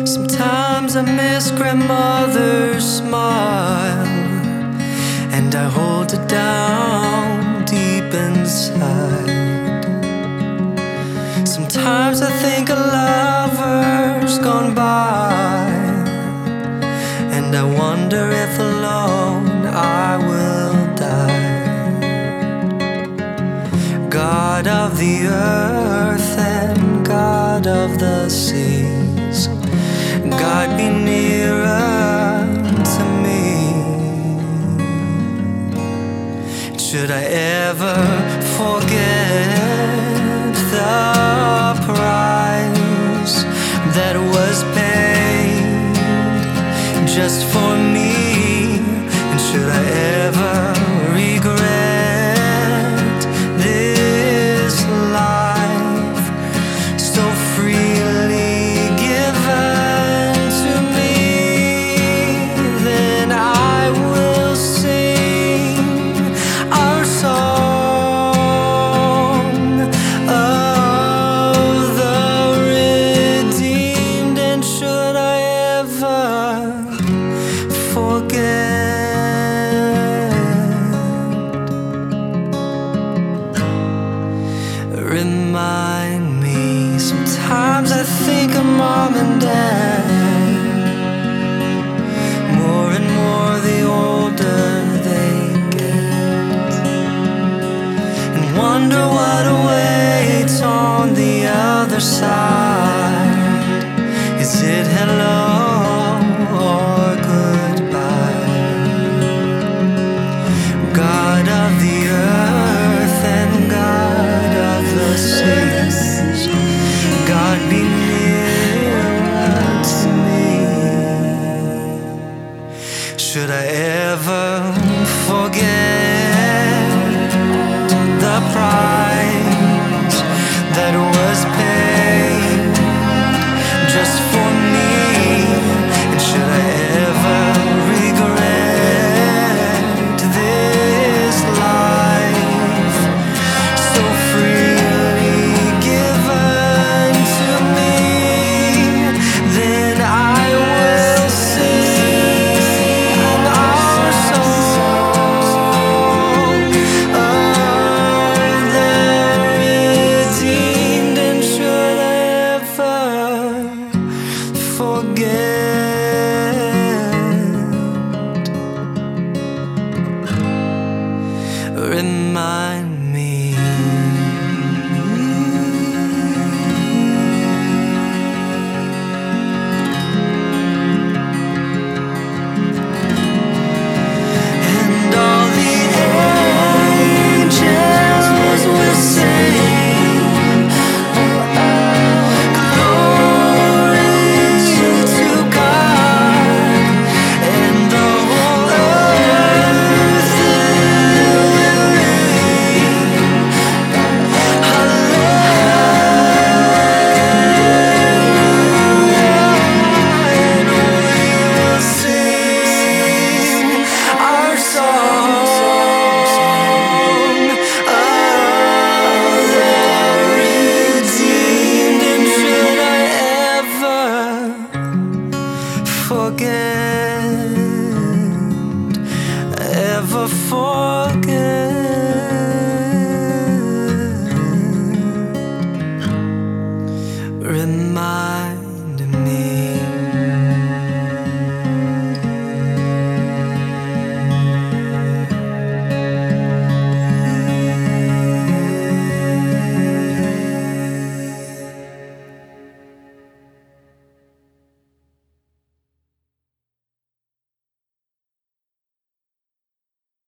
Sometimes I miss grandmother's smile, and I hold it down deep inside. Sometimes I think a lover's gone by, and I wonder if alone I will die. God of the earth and God of the seas, God be nearer to me. Should I ever forget the price that was paid just for me? And should I ever regret this life so freely given to me? Then I will sing our song of the redeemed. And should I ever forget, remind me. Sometimes I think of mom and dad,